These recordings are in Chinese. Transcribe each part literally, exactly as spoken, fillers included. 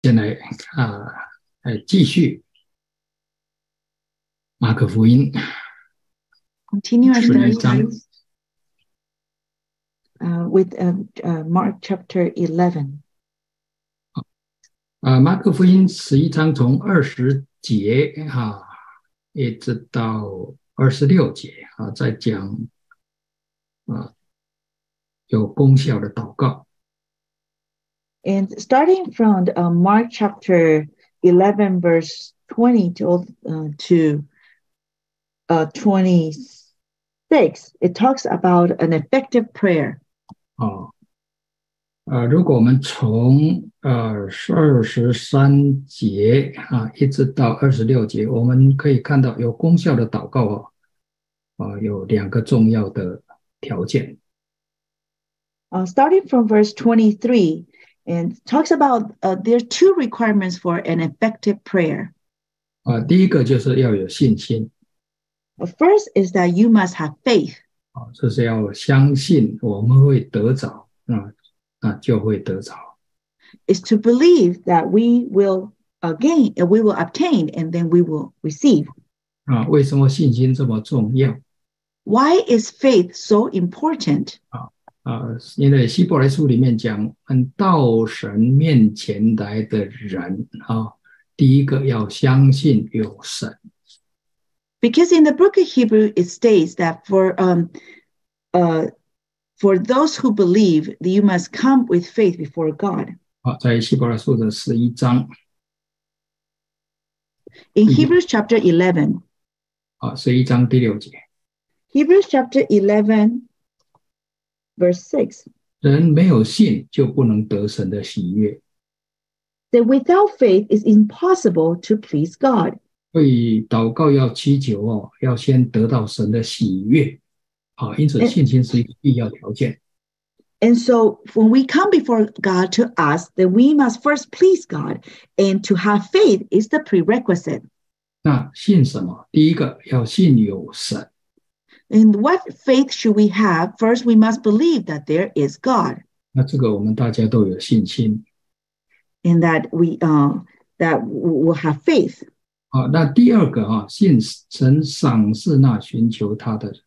现在啊，呃，继续马可福音 Continue our 十一 study 章 uh, with uh, uh, Mark chapter eleven. 啊，马可福音十一章从二十节啊，一直到二十六节啊，在讲啊有功效的祷告。 And starting from uh, Mark chapter eleven, verse twenty to, uh, to uh, twenty-six, it talks about an effective prayer. 啊，呃，如果我们从呃二十三节啊一直到二十六节，我们可以看到有功效的祷告哦，啊，有两个重要的条件。 Uh, starting from verse twenty-three, and talks about uh, there are two requirements for an effective prayer. 啊，第一个就是要有信心 The first is that you must have faith. 啊，就是要相信我们会得着啊，啊就会得着。 Is to believe that we will uh, gain, and we will obtain, and then we will receive. 啊，为什么信心这么重要？ Why is faith so important? 啊，因为希伯来书里面讲，嗯，到神面前来的人啊，第一个要相信有神。 Because in the book of Hebrew, it states that for um, uh, for those who believe, you must come with faith before God. 啊，在希伯来书的十一章 In Hebrews chapter eleven, 啊，十一章第六节， Hebrews chapter eleven, verse six, 人没有信就不能得神的喜悦， that without faith it's impossible to please God. 所以祷告要祈求哦，要先得到神的喜悦。啊，因此信心是一个必要条件。 And so when we come before God to ask, then we must first please God, and to have faith is the prerequisite. 那信什么？第一个要信有神。 And what faith should we have? First, we must believe that there is God, 那这个我们大家都有信心。 and that we uh, that will have faith. 啊，那第二个啊，信神赏赐那寻求他的人。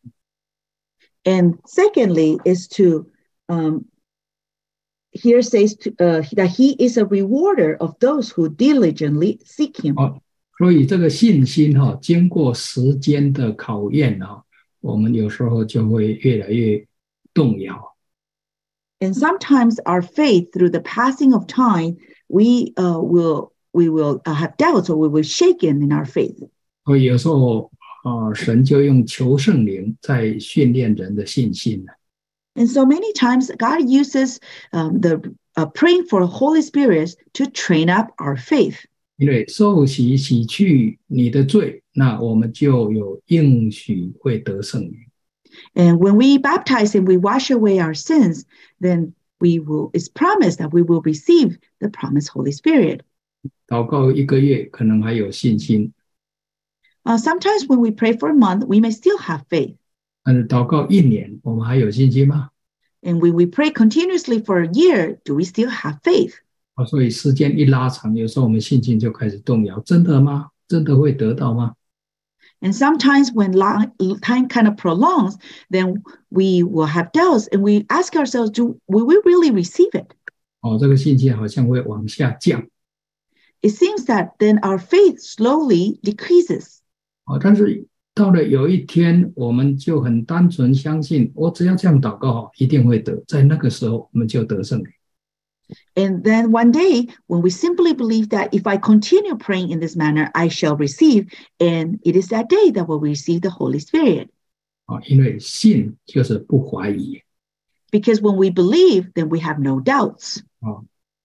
And secondly, is to um, here says to, uh, that He is a rewarder of those who diligently seek Him. 哦，所以这个信心哈、哦，经过时间的考验啊，我们有时候就会越来越动摇。 And sometimes our faith, through the passing of time, we uh, will we will uh, have doubts, or we will shaken in our faith. 所以有时候啊、呃，神就用求圣灵在训练人的信心。 And so many times God uses um, the uh, praying for the Holy Spirit to train up our faith. 因为受洗洗去你的罪，那我们就有应许会得圣灵。 And when we baptize and we wash away our sins, then we will, it's promised that we will receive the promised Holy Spirit. 祷告一个月可能还有信心， Uh, sometimes when we pray for a month, we may still have faith. 但是祷告一年，我们还有信心吗？ And when we pray continuously for a year, do we still have faith? 啊，所以时间一拉长，有时候我们信心就开始动摇，真的吗？真的会得到吗？ And sometimes when long, time kind of prolongs, then we will have doubts, and we ask ourselves, do will we really receive it? 哦，这个信心好像会往下降。 It seems that then our faith slowly decreases. 哦，但是到了有一天，我们就很单纯相信，我只要这样祷告，一定会得。在那个时候，我们就得胜了。 And then one day, when we simply believe that if I continue praying in this manner, I shall receive, and it is that day that we'll receive the Holy Spirit. 啊，因为信就是不怀疑。 Because when we believe, then we have no doubts. 啊，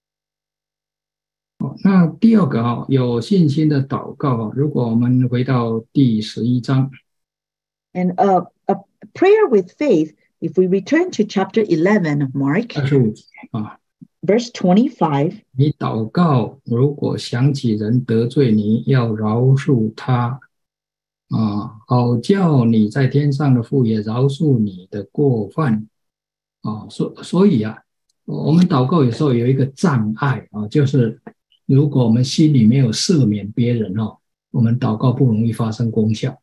哦，那第二个啊，有信心的祷告啊，如果我们回到第十一章， And a, a prayer with faith, if we return to chapter eleven of Mark, 二十五节啊， verse twenty-five, 你祷告，如果想起人得罪你，要饶恕他，啊，好叫你在天上的父也饶恕你的过犯，啊，所所以啊，我们祷告有时候有一个障碍啊，就是如果我们心里没有赦免别人哦，我们祷告不容易发生功效。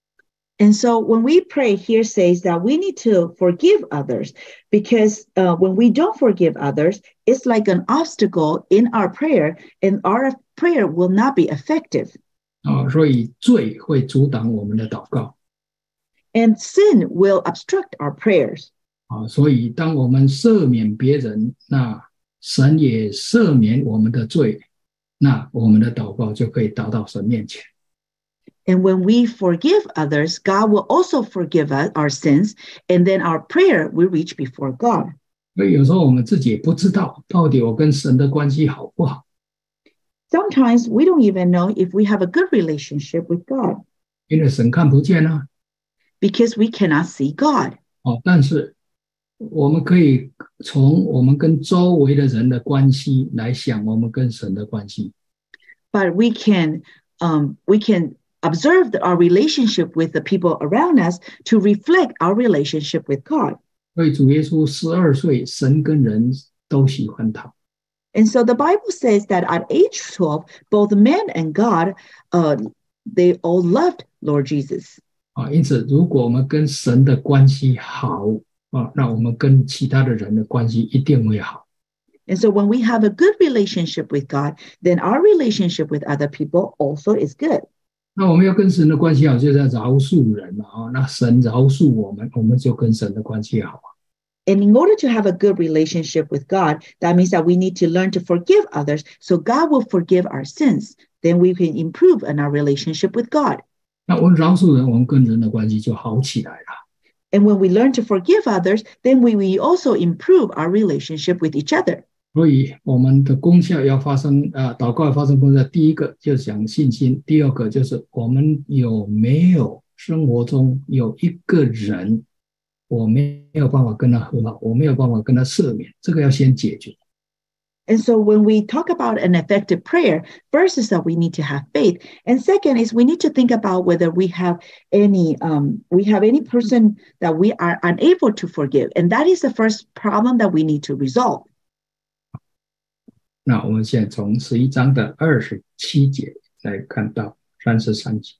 And so when we pray, here says that we need to forgive others, because uh, when we don't forgive others, it's like an obstacle in our prayer, and our prayer will not be effective. 啊，所以罪会阻挡我们的祷告。 And sin will obstruct our prayers. 啊，所以当我们赦免别人，那神也赦免我们的罪，那我们的祷告就可以达到神面前。 And when we forgive others, God will also forgive us our sins, and then our prayer will reach before God. 所以有时候我们自己也不知道，到底我跟神的关系好不好。 Sometimes we don't even know if we have a good relationship with God. 因为神看不见啊。 Because we cannot see God. 哦，但是我们可以从我们跟周围的人的关系来想我们跟神的关系。 But we can, um, we can observe our relationship with the people around us to reflect our relationship with God. 所以主耶稣十二岁，神跟人都喜欢他。 And so the Bible says that at age twelve, both men and God, uh, they all loved Lord Jesus. 啊，因此，如果我们跟神的关系好啊，那我们跟其他的人的关系一定会好。 And so when we have a good relationship with God, then our relationship with other people also is good. 那我们要跟神的关系好，就是要饶恕人嘛啊，那神饶恕我们，我们就跟神的关系好啊。 And in order to have a good relationship with God, that means that we need to learn to forgive others, so God will forgive our sins. Then we can improve in our relationship with God. 那我们饶恕人，我们跟人的关系就好起来了。 And when we learn to forgive others, then we will also improve our relationship with each other. 所以我们的功效要发生，呃，祷告要发生功效。第一个就是讲信心，第二个就是我们有没有生活中有一个人，我没有办法跟他和好，我没有办法跟他赦免，这个要先解决。 And so when we talk about an effective prayer, first is that we need to have faith. And second is we need to think about whether we have any, um, we have any person that we are unable to forgive. And that is the first problem that we need to resolve. 那我们现在从十一章的二十七节来看到三十三节。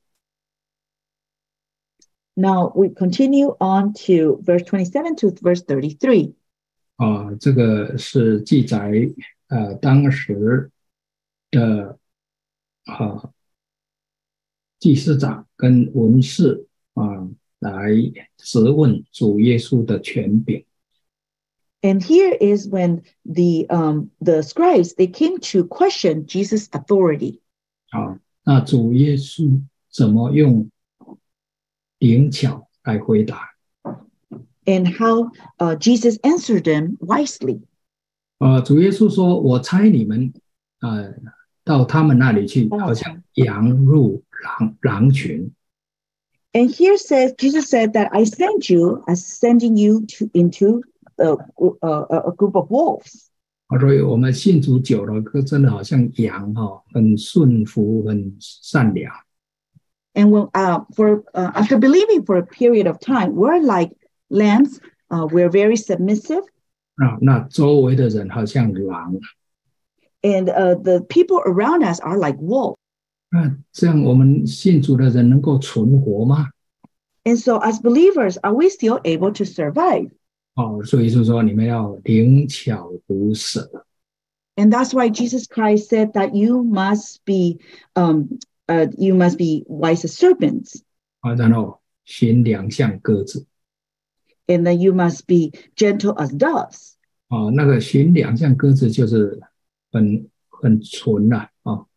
Now we continue on to verse twenty-seven to verse thirty-three. 啊，这个是记载呃当时的啊祭司长跟文士啊来质问主耶稣的权柄。 And here is when the um, the scribes, they came to question Jesus' authority. 啊，那主耶稣怎么用灵巧来回答？ And how uh, Jesus answered them wisely. 呃，主耶稣说：“我差你们，呃，到他们那里去，好像羊入狼狼群。” And here says Jesus said that I send you, as sending you to into a, a, a group of wolves. 所以我们信主久了，真的好像羊哈、哦，很顺服，很善良。 And when uh, for uh, after believing for a period of time, we're like lambs. Uh, we're very submissive. 啊，那周围的人好像狼。 And uh, the people around us are like wolves. 那这样我们信主的人能够存活吗？ And so, as believers, are we still able to survive? 哦，所以就说你们要灵巧如蛇。 And that's why Jesus Christ said that you must be, um, uh, you must be wise as serpents. 啊，然后驯良像鸽子。 And then you must be gentle as doves. 哦，那个驯良像鸽子就是很很纯啦、啊，哦。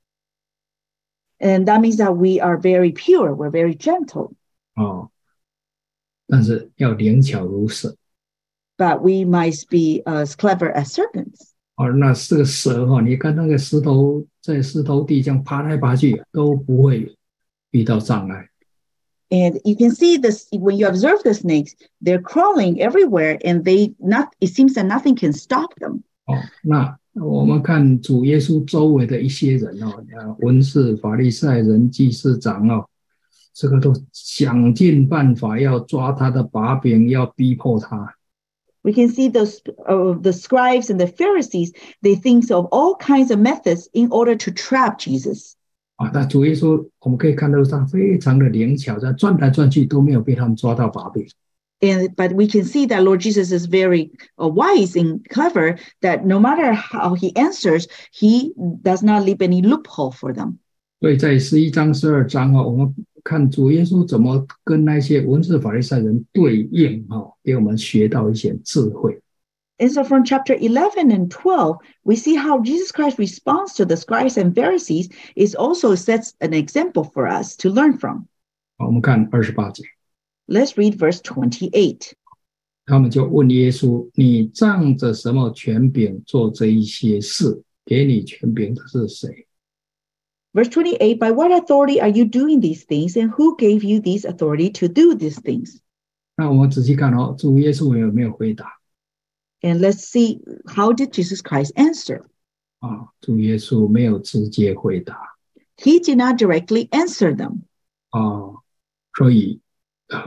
And that means that we are very pure, we're very gentle. 哦，但是要灵巧如蛇。 But we must be as clever as serpents. 哦，那这个蛇哈、哦，你看那个石头在石头地这样爬来爬去，都不会遇到障碍。 And you can see this when you observe the snakes, they're crawling everywhere, and they not. It seems that nothing can stop them. 哦，那我们看主耶稣周围的一些人哦，文士、法利赛人、祭司长哦，这个都想尽办法要抓他的把柄，要逼迫他。 We can see those uh, the scribes and the Pharisees, they think of all kinds of methods in order to trap Jesus. 啊，那主耶稣我们可以看到他非常的灵巧，在转来转去都没有被他们抓到把柄。 And but we can see that Lord Jesus is very uh, wise and clever, that no matter how he answers, he does not leave any loophole for them. 所以在十一章、十二章啊，我们看主耶稣怎么跟那些文士法利赛人对应啊，给我们学到一些智慧。 And so from chapter eleven and twelve, we see how Jesus Christ responds to the scribes and Pharisees is also sets an example for us to learn from. 好，我们看二十八节。 Let's read verse twenty-eight. 他们就问耶稣：“你仗着什么权柄做这一些事？给你权柄的是谁？” Verse twenty-eight, by what authority are you doing these things, and who gave you this authority to do these things? 那我们仔细看哦，主耶稣有没有回答？ And let's see, how did Jesus Christ answer? 啊，主耶稣没有直接回答。 He did not directly answer them. 啊，所以，啊，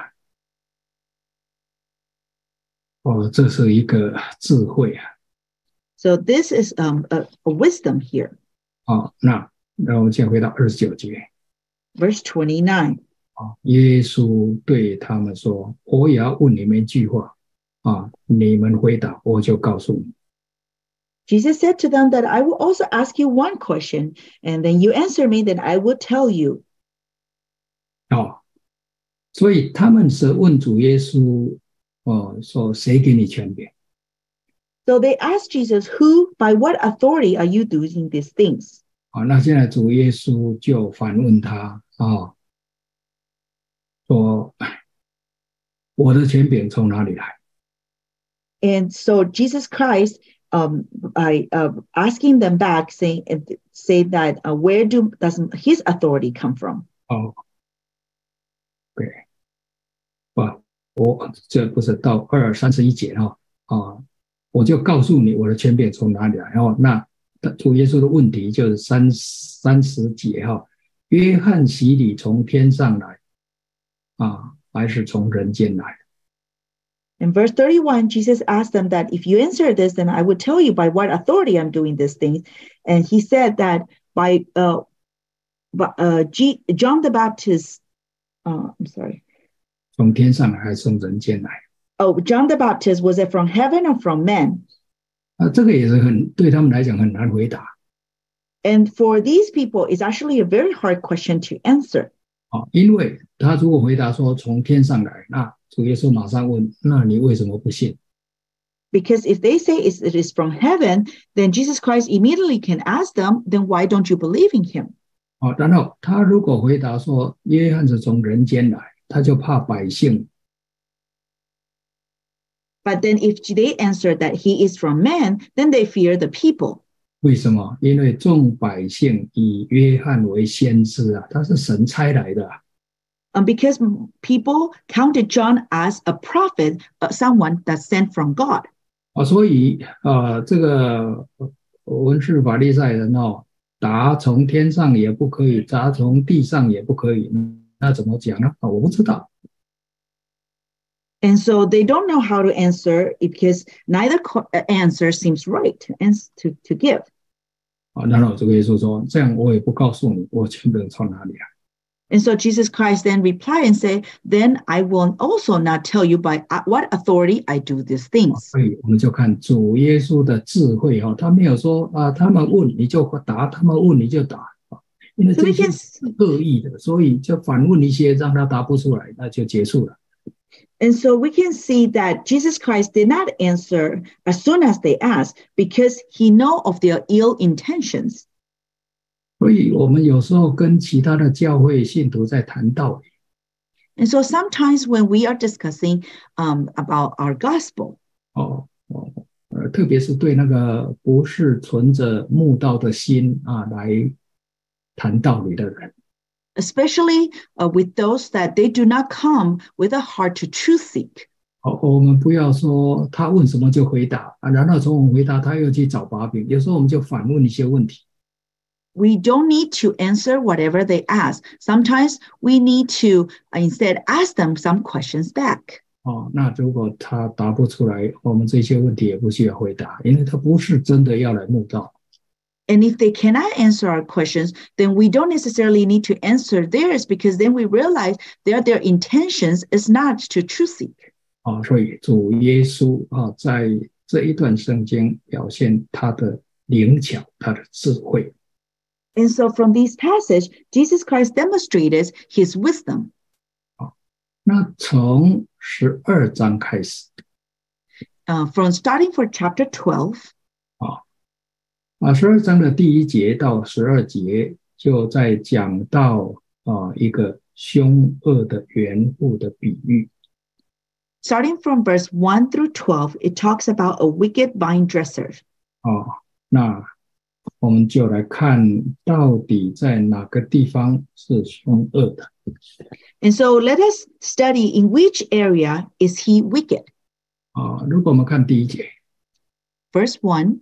哦，这是一个智慧啊。 So this is um, a, a wisdom here. 啊，那那我们先回到二十九节。 Verse twenty-nine. 啊，耶稣对他们说：“我也要问你们一句话，啊，你们回答，我就告诉你。” Jesus said to them that I will also ask you one question, and then you answer me, then I will tell you. 哦，所以他们是问主耶稣，哦，说谁给你权柄？ So they asked Jesus, who, by what authority are you doing these things? 啊，那现在主耶稣就反问他啊，说我的权柄从哪里来？ And so Jesus Christ, um, by uh, asking them back, saying, say that uh, where do does his authority come from? 哦，对，哇，我这不是到二三十一节哈啊，我就告诉你我的权柄从哪里来。然后那主耶稣的问题就是三三十节哈，约翰洗礼从天上来啊，还是从人间来？ In verse thirty-one, Jesus asked them that if you answer this, then I would tell you by what authority I'm doing these things. And he said that by uh, uh, G, John the Baptist, uh, I'm sorry. 从天上来还是从人间来？ Oh, John the Baptist, was it from heaven or from men? 啊，这个也是很对他们来讲很难回答。 And for these people, it's actually a very hard question to answer. 啊，因为他如果回答说从天上来，那主耶稣马上问：那你为什么不信？ Because if they say it is from heaven, then Jesus Christ immediately can ask them, then why don't you believe in him? 啊，然后他如果回答说约翰是从人间来，他就怕百姓。 But then if they answer that he is from man, then they fear the people. 为什么？因为众百姓以约翰为先知啊，他是神差来的啊。 Um, because people counted John as a prophet, uh, someone that's sent from God. 啊，所以啊，这个文士法利赛人哦，答从天上也不可以，答从地上也不可以，那怎么讲呢？啊，我不知道。 And so they don't know how to answer because neither answer seems right to, to give. 啊，然后这个耶稣说：“这样我也不告诉你，我权柄从哪里来。” And so Jesus Christ then replied and said, then I will also not tell you by what authority I do these things. 所以我们就看主耶稣的智慧哈，他没有说啊，他们问你就答，他们问你就答，因为这些是恶意的，所以就反问一些让他答不出来，那就结束了。 And so we can see that Jesus Christ did not answer as soon as they asked because he know of their ill intentions. 所以我们有时候跟其他的教会信徒在谈道理。 And so sometimes when we are discussing um, about our gospel, 哦哦，呃，特别是对那个不是存着慕道的心啊来谈道理的人。 especially uh, with those that they do not come with a heart to truth seek. 好，我们不要说他问什么就回答啊，然后从我们回答他又去找把柄，有时候我们就反问一些问题。 We don't need to answer whatever they ask. Sometimes we need to uh, instead ask them some questions back. 哦，那如果他答不出来，我们这些问题也不需要回答，因为他不是真的要来慕道。 And if they cannot answer our questions, then we don't necessarily need to answer theirs, because then we realize that their intentions is not to truth seek. 哦，所以主耶稣啊，在这一段圣经表现他的灵巧，他的智慧。 And so from this passage, Jesus Christ demonstrated his wisdom. 那从十二章开始， uh, from starting for chapter twelve, 啊啊，十二章的第一节到十二节就在讲到啊一个凶恶的园户的比喻。 starting from verse one through twelve, it talks about a wicked vine dresser. 哦，那我们就来看到底在哪个地方是凶恶的。 And so let us study in which area is he wicked. 啊，如果我们看第一节， Verse one,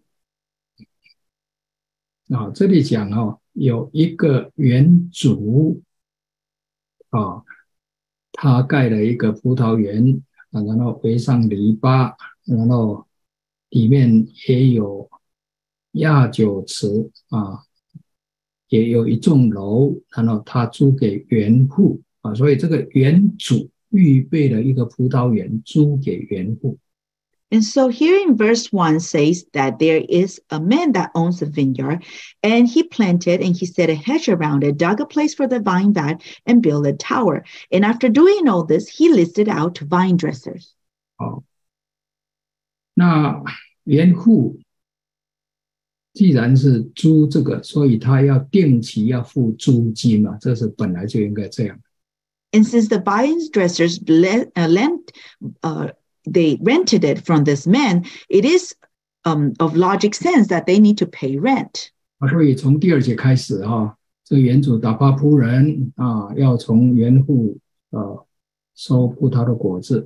啊，这里讲哦，有一个园主啊，他盖了一个葡萄园啊，然后围上篱笆，然后里面也有压酒池啊，也有一栋楼，然后他租给园户啊，所以这个园主预备了一个葡萄园租给园户。 and so here in verse one says that there is a man that owns a vineyard, and he planted and he set a hedge around it, dug a place for the vine vat, and built a tower. And after doing all this, he listed out vine dressers. 哦，那园户既然是租这个，所以他要定期要付租金嘛，这是本来就应该这样。 And since the vine dressers le- uh, lent, uh, they rented it from this man, it is um, of logic sense that they need to pay rent. 啊，所以从第二节开始哈、啊，这个园主打发仆人啊，要从园户呃收葡萄的果子。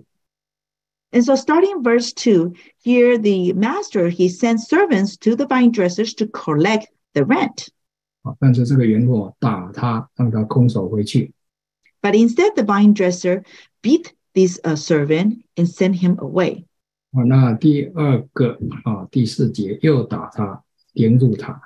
And so starting verse two, here the master, he sent servants to the vine dressers to collect the rent. 啊，但是这个园户打他，让他空手回去。 But instead, the vine dresser beat this uh, servant and sent him away. 啊，那第二个啊，第四节又打他，凌辱他。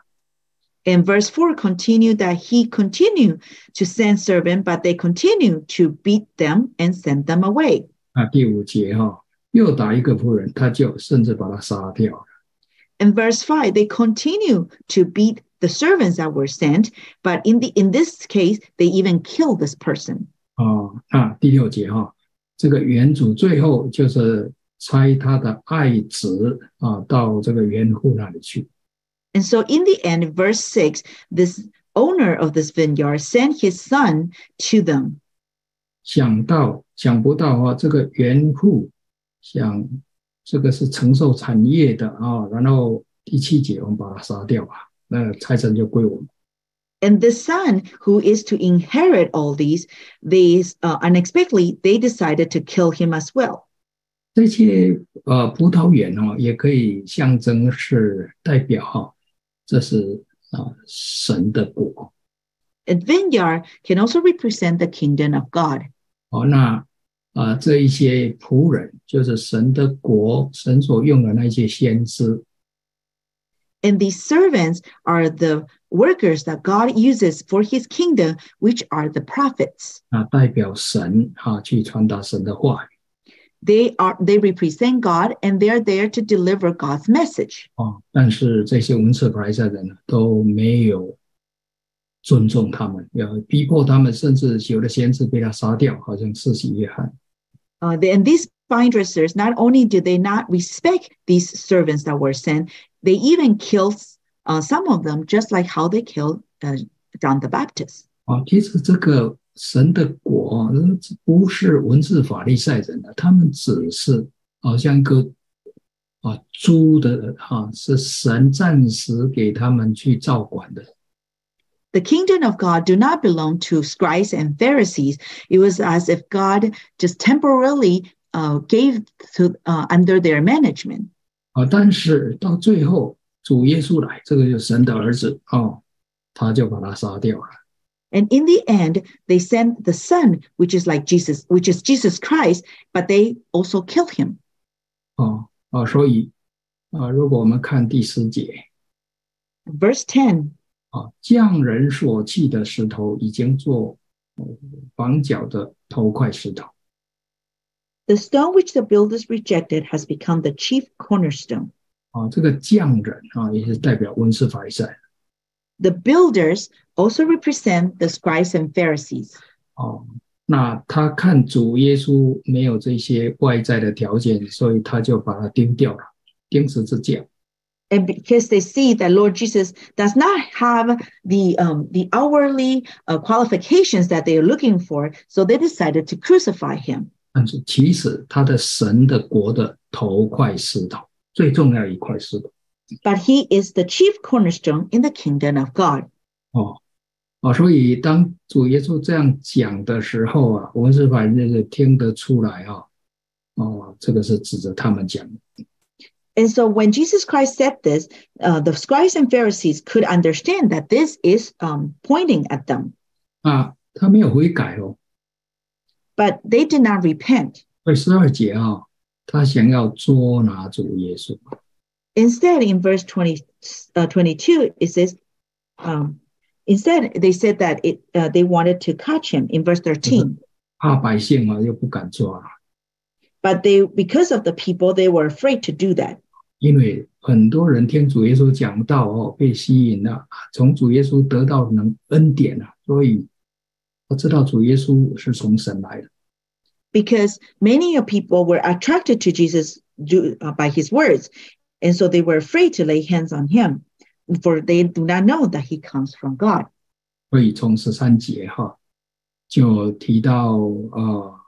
And verse four continued that he continued to send servants, but they continued to beat them and send them away. 啊，第五节哈、啊，又打一个仆人，他就甚至把他杀掉了。 In verse five, they continue to beat the servants that were sent, but in the in this case, they even killed this person. 啊，那第六节哈、啊，这个园主最后就是差他的爱子啊到这个园户那里去。 And so in the end, verse six, this owner of this vineyard sent his son to them. 想到想不到啊，这个园户想这个是承受产业的啊，然后第七节我们把它杀掉吧，那财产就归我们。 And the son who is to inherit all these, these uh, unexpectedly, they decided to kill him as well. 这些呃葡萄园哦，也可以象征是代表哈、哦，这是啊、呃、神的国。 A vineyard can also represent the kingdom of God. 哦，那啊、呃、这一些仆人就是神的国，神所用的那些先知。 And these servants are the workers that God uses for his kingdom, which are the prophets. 啊，代表神啊去传达神的话语。 They are they represent God, and they are there to deliver God's message. 哦，但是这些文士法利赛人呢都没有尊重他们，要逼迫他们，甚至有的先知被他杀掉，好像施洗约翰。 Uh, and these vine dressers, not only did they not respect these servants that were sent, they even killed uh, some of them, just like how they killed uh, John the Baptist. 哦，其实这个神的国不是文士法利赛人的，他们只是好像一个啊猪的哈、啊，是神暂时给他们去照管的。 The kingdom of God do not belong to scribes and Pharisees. It was as if God just temporarily uh, gave to uh, under their management. 啊，但是到最后主耶稣来，这个就是神的儿子哦，他就把他杀掉了。 And in the end, they sent the son, which is like Jesus, which is Jesus Christ, but they also killed him. 哦哦，所以啊、呃，如果我们看第十节 Verse ten. 啊，匠人所弃的石头已经做房角的头块石头。 The stone which the builders rejected has become the chief cornerstone. 啊，这个匠人啊，也是代表文士法利赛。 The builders also represent the scribes and Pharisees. 哦，那他看主耶稣没有这些外在的条件，所以他就把它钉掉了，钉十字架。 And because they see that Lord Jesus does not have the um, the outwardly uh, qualifications that they are looking for, so they decided to crucify him. 但是其实他的神的国的头块石头，最重要一块石头。 But he is the chief cornerstone in the kingdom of God. 哦哦，所以当主耶稣这样讲的时候啊，文士法利赛人听得出来啊，哦，这个是指着他们讲的。 And so when Jesus Christ said this, uh, the scribes and Pharisees could understand that this is um, pointing at them. 啊，他没有悔改哦。 But they did not repent. 所以十二节啊，他想要捉拿主耶稣。 Instead, in verse twenty, uh, twenty-two, it says, um, instead, they said that it, uh, they wanted to catch him in verse thirteen. 怕百姓啊，又不敢抓。 But they, because of the people, they were afraid to do that. 因为很多人听主耶稣讲道哦，被吸引了，从主耶稣得到能恩典啊，所以我知道主耶稣是从神来的。 Because many of people were attracted to Jesus do, uh, by his words, and so they were afraid to lay hands on him, for they do not know that he comes from God. 所以从十三节哈，就提到呃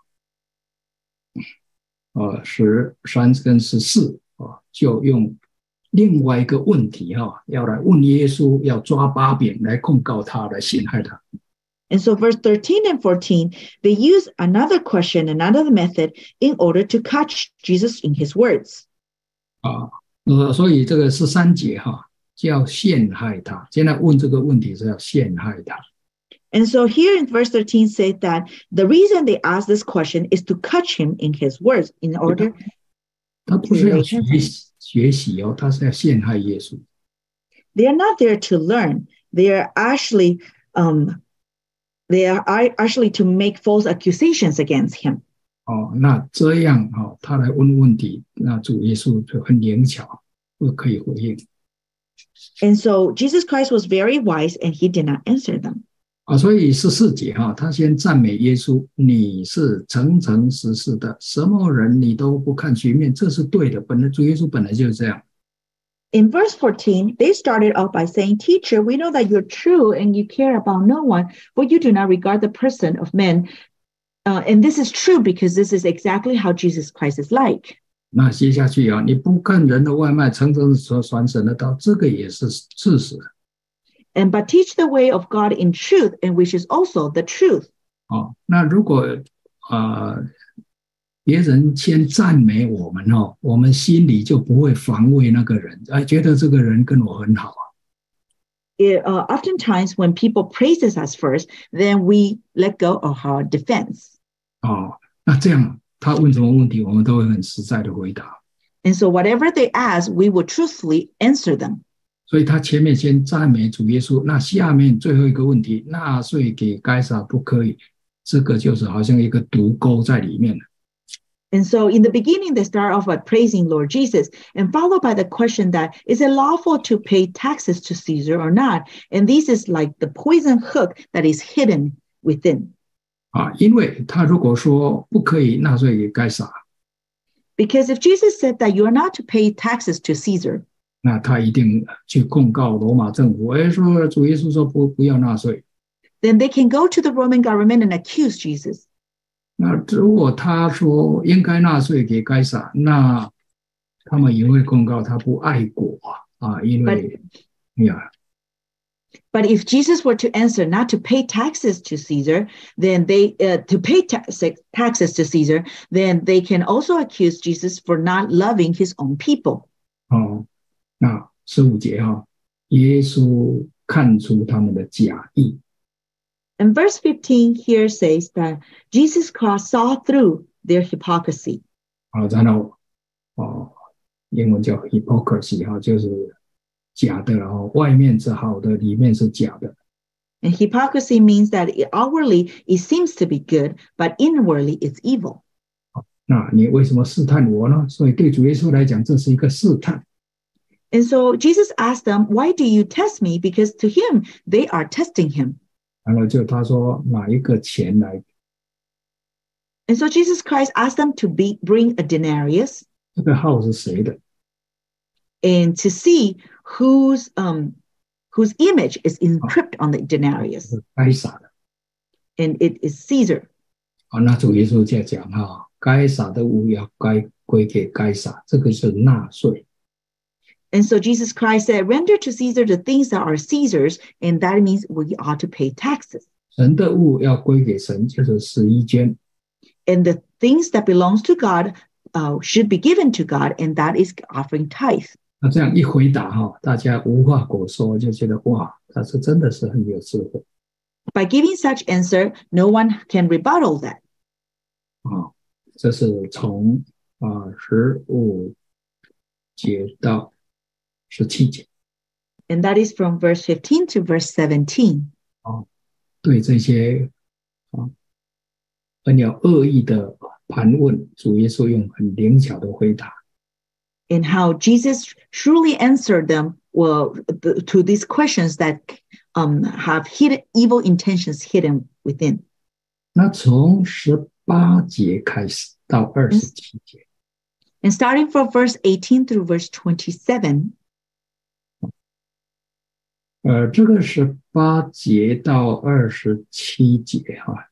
呃十三跟十四啊，就用另外一个问题哈，要来问耶稣，要抓把柄来控告他，来陷害他。 And so verse thirteen and fourteen, they use another question, another method in order to catch Jesus in his words. 啊，呃，所以这个十三节哈，叫陷害他。现在问这个问题是要陷害他。 And so here in verse thirteen said that the reason they asked this question is to catch him in his words in order 他不是要学习学习哦，他是要陷害耶稣。 They are not there to learn. They are actually um, they are actually to make false accusations against him. 哦，那这样哦，他来问问题，那主耶稣就很灵巧，不可以回应。 And so Jesus Christ was very wise, and he did not answer them. 啊，所以十四节哈，他先赞美耶稣，你是诚诚实实的，什么人你都不看局面，这是对的。本来主耶稣本来就是这样。 In verse fourteen, they started off by saying, "Teacher, we know that you're true and you care about no one, but you do not regard the person of men." Uh, and this is true because this is exactly how Jesus Christ is like. 那接下去啊，你不看人的外貌，诚诚实实传神的道，这个也是事实。 And but teach the way of God in truth, and which is also the truth. 哦，那如果呃别人先赞美我们哦，我们心里就不会防卫那个人，哎，觉得这个人跟我很好啊。 It, uh, oftentimes, when people praises us first, then we let go of our defense. 哦，那这样他问什么问题，我们都会很实在的回答。 And so, whatever they ask, we will truthfully answer them. 所以他前面先赞美主耶稣，那下面最后一个问题，纳税给该撒不可以，这个就是好像一个毒钩在里面了。 And so in the beginning, they start off by praising Lord Jesus, and followed by the question that, is it lawful to pay taxes to Caesar or not? And this is like the poison hook that is hidden within. 啊，因为他如果说不可以纳税给该撒， Because if Jesus said that you are not to pay taxes to Caesar, 那他一定去控告罗马政府，哎，说主耶稣说不不要纳税。 then they can go to the Roman government and accuse Jesus. 那如果他说应该纳税给该撒，那他们也会控告他不爱国啊，因为呀。 But if Jesus were to answer not to pay taxes to Caesar, then they uh, to pay ta- taxes to Caesar, then they can also accuse Jesus for not loving his own people. 哦，那十五节哈、哦，耶稣看出他们的假意。 And verse fifteen here says that Jesus Christ saw through their hypocrisy. 啊，然后哦，英文叫 hypocrisy 哈，就是假的，然后外面是好的，里面是假的。 And hypocrisy means that outwardly it seems to be good, but inwardly it's evil. 那你为什么试探我呢？所以对主耶稣来讲，这是一个试探。 And so Jesus asked them, "Why do you test me?" Because to him, they are testing him. 然后就他说哪一个钱来？ And so Jesus Christ asked them to be, bring a denarius 这个号是谁的？ and to see whose um whose image is encrypted on the denarius. 是该撒的。 And it is Caesar. 啊，那主耶稣在讲哈，该撒的物要该归给该撒，这个是纳税。 And so Jesus Christ said, "Render to Caesar the things that are Caesar's," and that means we ought to pay taxes. 神的物要归给神，就是十一捐。 And the things that belongs to God uh, should be given to God, and that is offering tithe. 那这样一回答哈，大家无话可说，就觉得哇，他是真的是很有智慧。 By giving such answer, no one can rebuttal that. 啊，这是从啊十五节到十七节。 And that is from verse fifteen to verse seventeen. 啊，对这些啊很有恶意的盘问，主耶稣用很灵巧的回答。 And how Jesus truly answered them well the, to these questions that um, have hidden evil intentions hidden within. 那从十八节开始到二十七节， And starting from verse eighteen through verse twenty-seven, 呃，这个十八节到二十七节哈，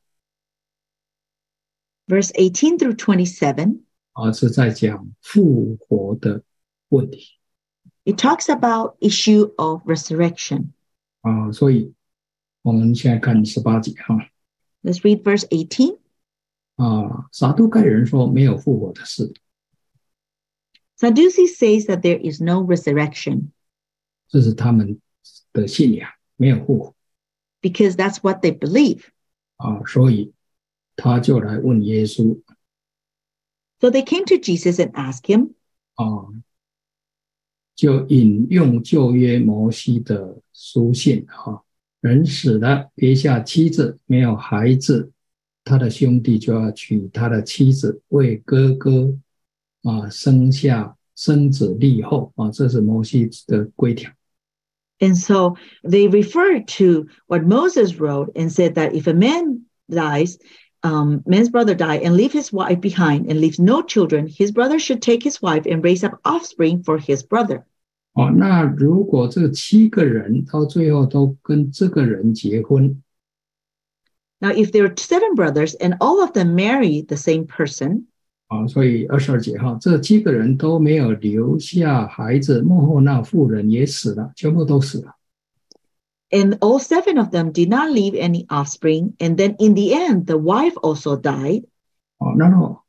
verse eighteen through twenty-seven, 啊是在讲复活的问题 it talks about issue of resurrection. 啊，所以我们现在看十八节哈。 Let's read verse eighteen. 啊，撒都该人说没有复活的事， Sadducees says that there is no resurrection 这是他们的信仰，没有复活 because that's what they believe. 啊，所以他就来问耶稣 So they came to Jesus and asked him, 啊，就引用旧约摩西的书信啊，人死了，别下妻子，没有孩子，他的兄弟就要娶他的妻子，为哥哥啊生下生子立后啊，这是摩西的规条。 and so they referred to what Moses wrote and said that if a man dies, um, man's brother died and leave his wife behind and leaves no children, his brother should take his wife and raise up offspring for his brother. 哦，那如果这七个人到最后都跟这个人结婚， Now, if there are seven brothers and all of them marry the same person, 啊，所以二十二节哈，这七个人都没有留下孩子，幕后那妇人也死了，全部都死了。 and all seven of them did not leave any offspring, and then in the end, the wife also died. 哦，然后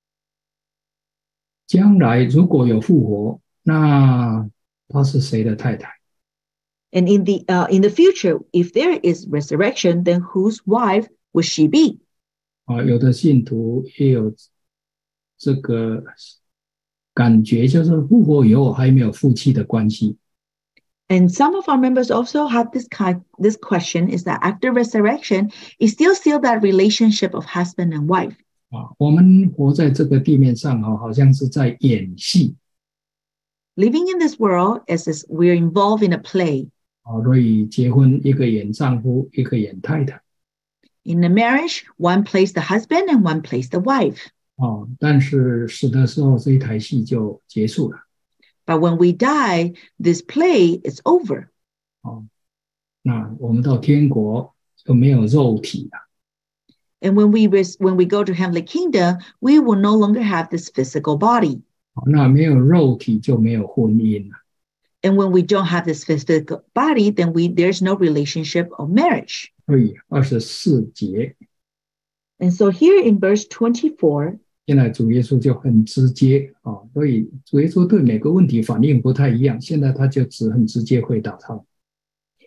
将来如果有复活，那她是谁的太太？ And in the uh, in the future, if there is resurrection, then whose wife would she be? 啊，有的信徒也有这个感觉，就是复活以后还没有夫妻的关系。 And some of our members also have this kind, this question is that after resurrection, is still still that relationship of husband and wife. 啊，我们活在这个地面上哈，好像是在演戏 Living in this world as is, we're involved in a play. 啊，所以结婚一个演丈夫，一个演太太 In a marriage, one plays the husband and one plays the wife. 啊，但是死的时候这一台戏就结束了 But when we die, this play is over. 啊。那我们到天国就没有肉体了 And when we res- when we go to heavenly kingdom, we will no longer have this physical body. 啊，那没有肉体就没有婚姻了 And when we don't have this physical body, then we there's no relationship of marriage. 所以二十四节， And so here in verse twenty-four, 现在主耶稣就很直接啊，所以主耶稣对每个问题反应不太一样，现在他就只很直接回答他。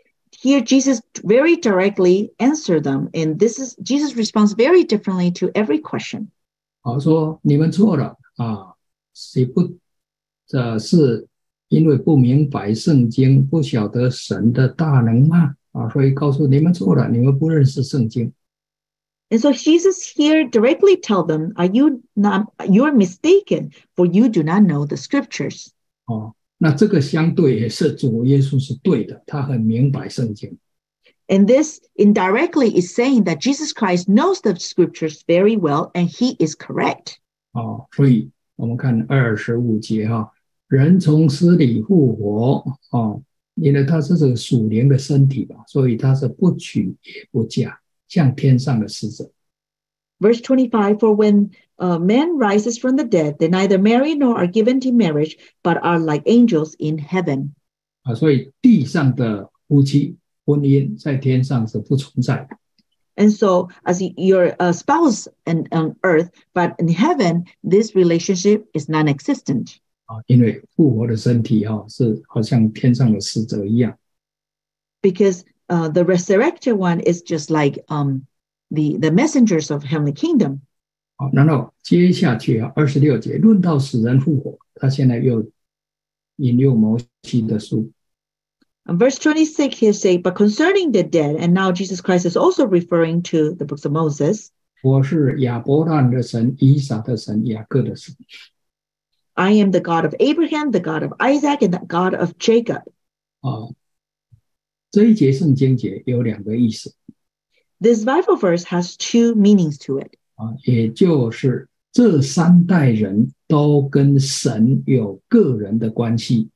here Jesus very directly answered them, and this is Jesus responds very differently to every question. 好，说你们错了啊，谁不这是因为不明白圣经，不晓得神的大能吗？啊，所以告诉你们错了，你们不认识圣经。 And so Jesus here directly tell them, "Are you not? You're mistaken, for you do not know the scriptures." 哦，那这个相对也是主耶稣是对的，他很明白圣经。 And this indirectly is saying that Jesus Christ knows the scriptures very well, and he is correct. 哦，所以我们看二十五节哈，人从死里复活哦，因为他是这个属灵的身体吧，所以他是不娶也不嫁，像天上的使者。 Verse twenty-five, for when a man rises from the dead, they neither marry nor are given to marriage, but are like angels in heaven. 啊，所以地上的夫妻婚姻在天上是不存在的。 And so, as your uh, spouse and on earth, but in heaven, this relationship is non-existent. 啊，因为复活的身体哈、哦、是好像天上的使者一样。 Because uh, the resurrected one is just like um, the the messengers of heavenly kingdom. 好，然后接下去啊，二十六节论到死人复活，他现在又引用摩西的书。 And verse twenty-six here say, but concerning the dead, and now Jesus Christ is also referring to the books of Moses. 我是亚伯拉罕的神，以撒的神，雅各的神。 I am the God of Abraham, the God of Isaac, and the God of Jacob. 啊，这一节圣经节有两个意思。 This Bible verse has two meanings to it. 啊，也就是这三代人都跟神有个人的关系。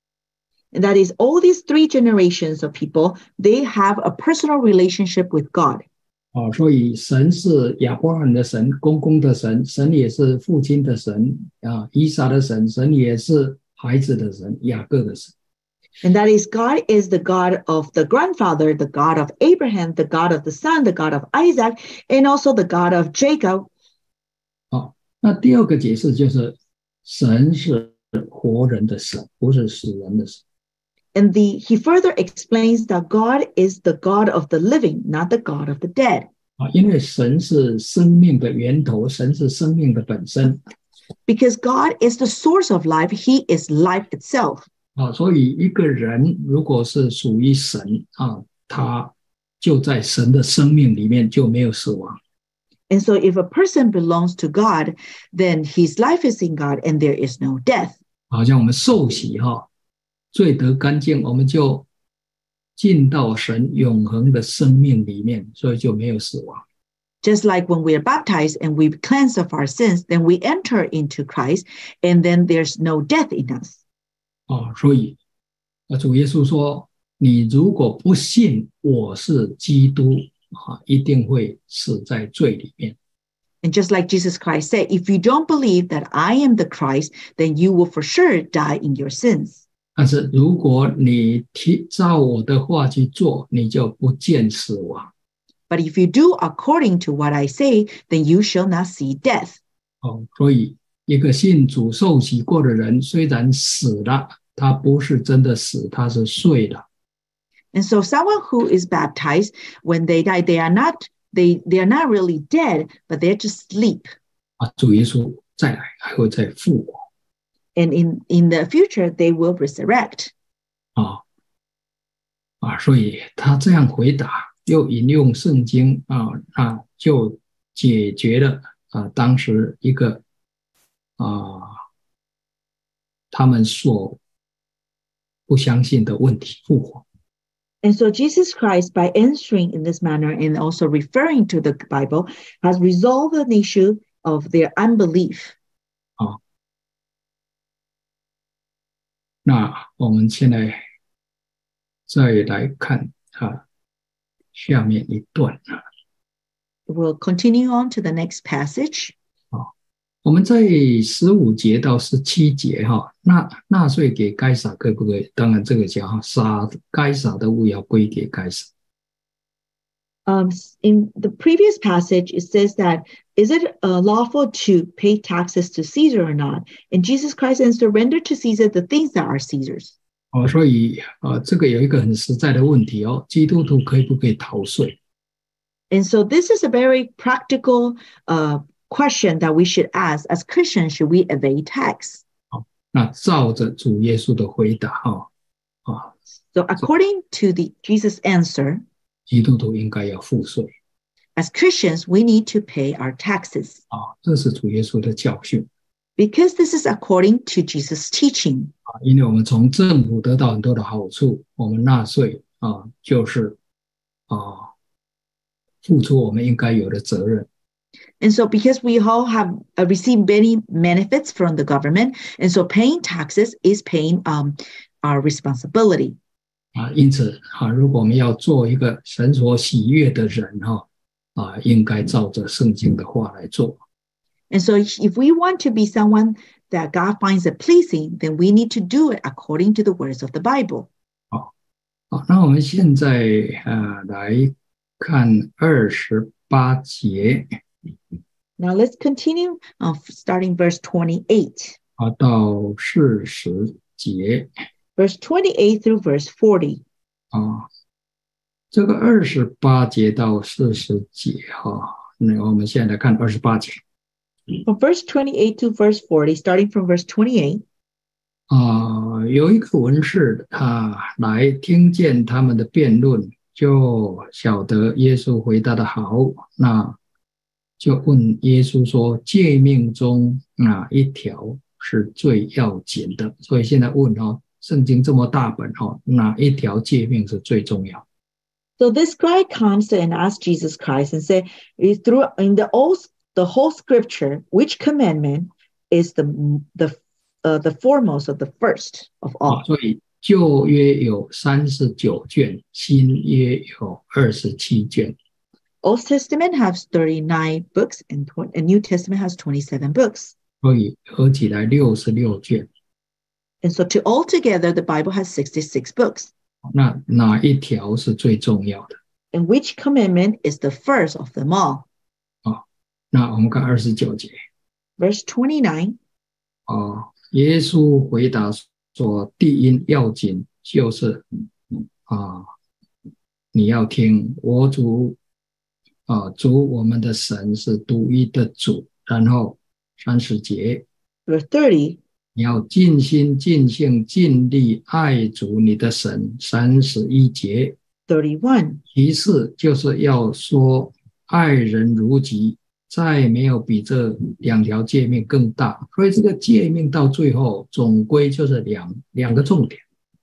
And that is all these three generations of people, they have a personal relationship with God. 啊，所以神是亚伯拉罕的神，公公的神，神也是父亲的神啊，以撒的神，神也是孩子的神，雅各的神。 And that is God is the God of the grandfather, the God of Abraham, the God of the son, the God of Isaac, and also the God of Jacob. 好，那第二个解释就是神是活人的神，不是死人的神。 And the, he further explains that God is the God of the living, not the God of the dead. 啊，因为神是生命的源头，神是生命的本身。 Because God is the source of life, he is life itself. 啊，所以一个人如果是属于神啊，他就在神的生命里面就没有死亡。 And so if a person belongs to God, then his life is in God and there is no death. 好像我们受洗哈，罪得干净，我们就进到神永恒的生命里面，所以就没有死亡。 Just like when we are baptized and we cleanse of our sins, then we enter into Christ and then there's no death in us. 啊，所以啊，主耶稣说：“你如果不信我是基督啊，一定会死在罪里面。” And just like Jesus Christ said, if you don't believe that I am the Christ, then you will for sure die in your sins. 但是如果你听照我的话去做，你就不见死亡。 But if you do according to what I say, then you shall not see death. 哦，所以一个信主受洗过的人，虽然死了，他不是真的死，他是睡了。 And so someone who is baptized, when they die, they are not they they are not really dead, but they're just asleep. 啊，主耶稣再来，还会再复活。 And in in the future, they will resurrect. 啊啊，所以他这样回答，又引用圣经啊啊，就解决了啊当时一个啊他们所不相信的问题，复活。 And so Jesus Christ, by answering in this manner and also referring to the Bible, has resolved an issue of their unbelief. 啊，那我们现在再来看啊下面一段啊。 We'll continue on to the next passage. 我们在十五节到十七节哈，纳纳税给该撒可不可以？当然这个讲哈，撒该撒的物要归给该撒。 Um, in the previous passage, it says that, is it uh, lawful to pay taxes to Caesar or not? And Jesus Christ answered, render to Caesar the things that are Caesar's. 哦，所以呃，这个有一个很实在的问题哦，基督徒可以不可以逃税？ And so this is a very practical uh, question that we should ask as Christians: should we evade tax? 哦，那照着主耶稣的回答哈，啊， So according to the Jesus' answer, 基督徒应该要付税 as Christians, we need to pay our taxes 啊，这是主耶稣的教训 because this is according to Jesus' teaching. 啊，因为我们从政府得到很多的好处，我们纳税啊，就是啊，付出我们应该有的责任。 And so because we all have uh, received many benefits from the government, and so paying taxes is paying um, our responsibility. 啊，因此啊，如果我们要做一个神所喜悦的人哈，啊，应该照着圣经的话来做。 And so if we want to be someone that God finds it pleasing, then we need to do it according to the words of the Bible. 好，好，那我们现在呃来看二十八节 Now let's continue uh, starting verse twenty-eight. 啊到四十节 Verse twenty-eight through verse forty. 啊，这个二十八节到四十节哈，那我们现在来看二十八节 From verse twenty-eight to verse forty, starting from verse twenty-eight, 啊，有一个文士他来听见他们的辩论，就晓得耶稣回答的好，那就问耶稣说：诫命中哪一条是最要紧的？所以现在问哦，圣经这么大本哦，哪一条诫命是最重要？ so this guy comes and asks Jesus Christ and say, through in the old, the whole scripture, which commandment is the the uh, the foremost of the first of 啊， all? 所以旧约有三十九卷，新约有二十七卷。 Old Testament has thirty-nine books, and, and New Testament has twenty-seven books. 所以合起来六十六卷。 And so to altogether, the Bible has sixty-six books. 那哪一条是最重要的？ And which commandment is the first of them all? 那我们看二十九节 Verse twenty-nine. 啊，耶稣回答说：第一要紧就是啊，你要听我主啊，主我们的神是独一的主。然后三十节， Verse thirty. 你要尽心、尽性、尽力爱主你的神。三十一节， thirty-one. 其次就是要说爱人如己，再没有比这两条诫命更大。所以这个诫命到最后总归就是两两个重点。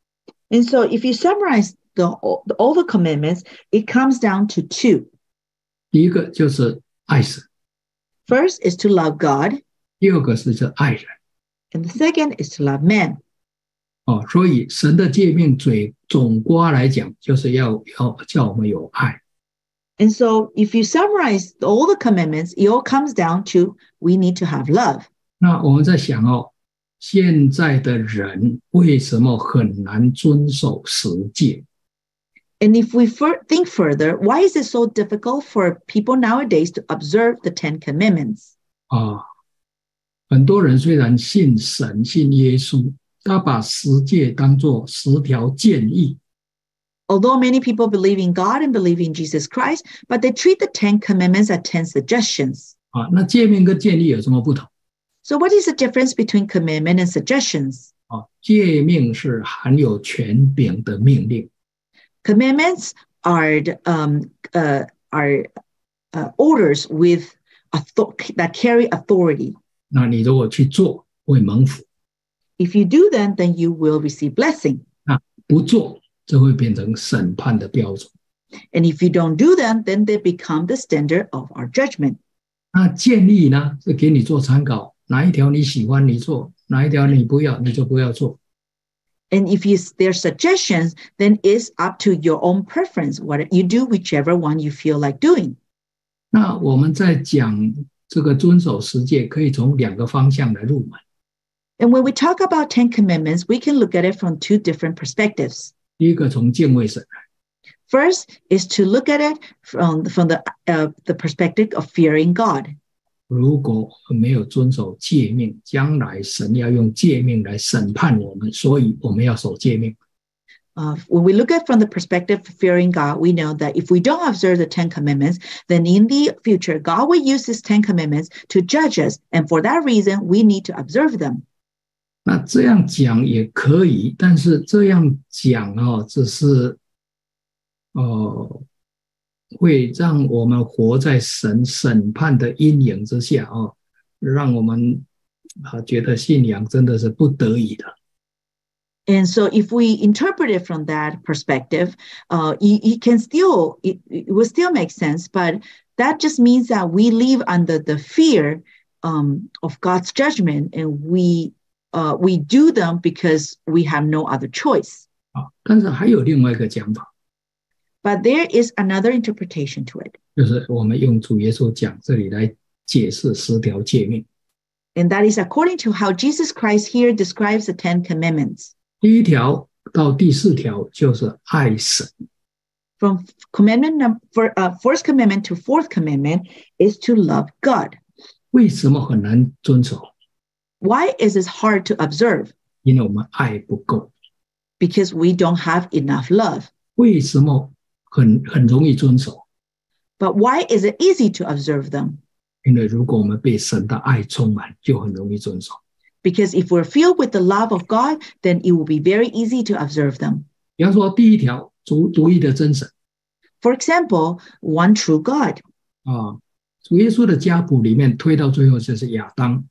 And so if you summarize the, all the commandments, it comes down to two. 第一个就是爱神， First is to love God, 第二个是就爱人。 and the second is to love man. 哦，所以神的诫命最总括来讲，就是要要叫我们有爱。 And so if you summarize all the commandments, it all comes down to we need to have love. 那我们在想哦，现在的人为什么很难遵守十诫？ And if we fur- think further, why is it so difficult for people nowadays to observe the Ten Commandments? 啊，很多人虽然信神、信耶稣，他把十诫当作十条建议。 Although many people believe in God and believe in Jesus Christ, but they treat the Ten Commandments as ten suggestions. 啊，那诫命跟建议有什么不同？ So what is the difference between commandment and suggestions? 啊，诫命是含有权柄的命令， Commandments are um, uh, are uh, orders with author- that carry authority. 那你如果去做，会蒙福； If you do them, then you will receive blessing. 不做，这会变成审判的标准。 And if you don't do them, then they become the standard of our judgment. 那建议呢，是给你做参考，哪一条你喜欢你做，哪一条你不要，你就不要做。 And if you, they're suggestions, then it's up to your own preference. What you do, whichever one you feel like doing. 那我们在讲这个遵守十诫，可以从两个方向来入门。 And when we talk about Ten Commandments, we can look at it from two different perspectives. 第一个从敬畏神， First is to look at it from, from the, uh, the perspective of fearing God. 如果没有遵守诫命，将来神要用诫命来审判我们，所以我们要守诫命。 Uh, when we look at from the perspective of fearing God, we know that if we don't observe the Ten Commandments, then in the future, God will use his Ten Commandments to judge us. And for that reason, we need to observe them. 那这样讲也可以，但是这样讲哦，只是呃，会让我们活在神审判的阴影之下哦，让我们啊觉得信仰真的是不得已的。 And so if we interpret it from that perspective, uh, it, it can still, it, it will still make sense, but that just means that we live under the fear um, of God's judgment, and we uh, we do them because we have no other choice. 啊，但是还有另外一个讲法， But there is another interpretation to it. 就是我们用主耶稣讲这里来解释十条诫命。 And that is according to how Jesus Christ here describes the Ten Commandments. 第一条到第四条就是爱神。 From commandment number, uh, first commandment to fourth commandment is to love God. 为什么很难遵守？ Why is this hard to observe? 因为我们爱不够。 Because we don't have enough love. 为什么很很容易遵守？ But why is it easy to observe them? 因为如果我们被神的爱充满，就很容易遵守。 Because if we're filled with the love of God, then it will be very easy to observe them. 比方说，第一条，独独一的真神 For example, one true God. 啊，主耶稣的家谱里面推到最后就是亚当。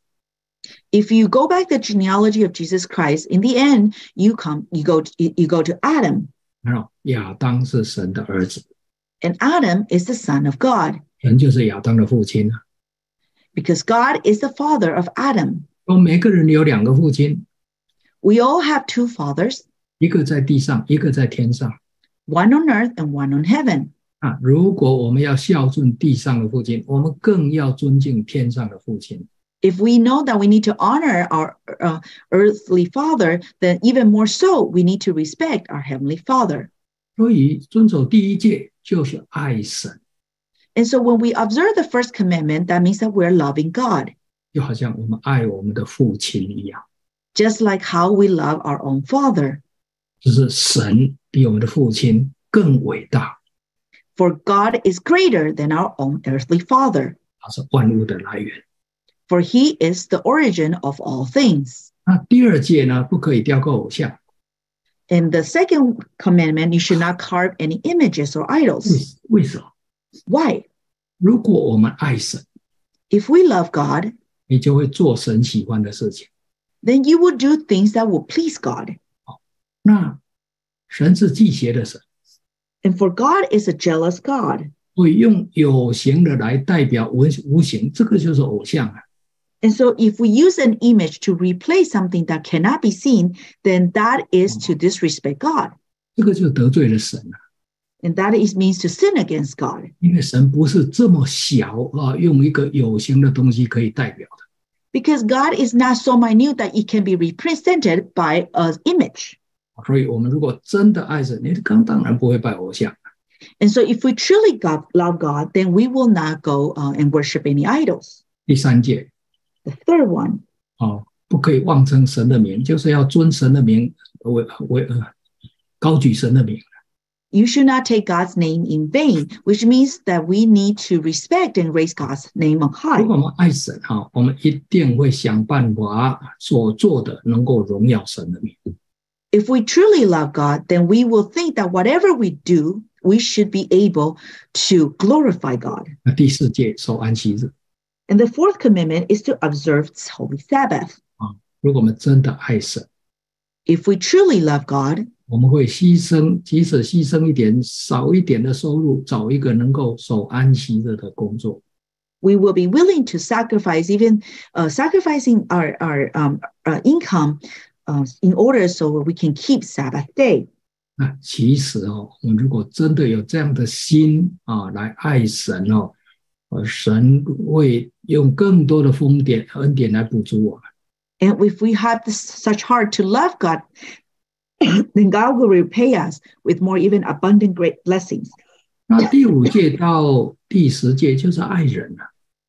If you go back the genealogy of Jesus Christ, in the end, you come, you go, to, you go to Adam. 然后亚当是神的儿子， And Adam is the son of God, 神就是亚当的父亲啊。 because God is the father of Adam. 我们每个人有两个父亲， We all have two fathers, 一个在地上，一个在天上 one on earth and one on heaven. 啊。如果我们要孝顺地上的父亲，我们更要尊敬天上的父亲。 If we know that we need to honor our uh, earthly father, then even more so, we need to respect our heavenly father. 所以遵守第一诫就是爱神， And so when we observe the first commandment, that means that we're loving God, 就好像我们爱我们的父亲一样。 just like how we love our own father. 就是神比我们的父亲更伟大， For God is greater than our own earthly father, 他是万物的来源。 for he is the origin of all things. 那第二诫呢，不可以雕刻偶像。 In the second commandment, you should not carve any images or 为 idols. 为什么？ Why? 如果我们爱神， If we love God, 你就会做神喜欢的事情。 then you will do things that will please God. 那神是忌邪的神， And for God is a jealous God. 所以用有形的来代表无无形，这个就是偶像啊。 And so if we use an image to replace something that cannot be seen, then that is to disrespect God. 这个就得罪了神啊。 And that is means to sin against God. 因为神不是这么小啊，用一个有形的东西可以代表的。 Because God is not so minute that it can be represented by an image. 所以我们如果真的爱神，你刚当然不会拜偶像。 And so if we truly God, love God, then we will not go uh, and worship any idols. 第三诫 The third one, 哦，不可以妄称神的名，就是要尊神的名为为呃高举神的名。 you should not take God's name in vain, which means that we need to respect and raise God's name on 如 high. 果我们爱神哈，我们一定会想办法所做的能够荣耀神的名。 If we truly love God, then we will think that whatever we do, we should be able to glorify God. 那第四诫守安息日 And the fourth commandment is to observe Holy Sabbath. 啊，如果我们真的爱神， If we truly love God, 我们会牺牲，即使牺牲一点少一点的收入，找一个能够守安息日的工作。 we will be willing to sacrifice, even uh, sacrificing our, our um, uh, income uh, in order so we can keep Sabbath day. 那其实哦，我们如果真的有这样的心啊，来爱神哦，呃，神会用更多的丰典恩典来补足我们。 And if we have this, such heart to love God, then God will repay us with more even abundant great blessings. 那第五诫到第十诫就是爱人了、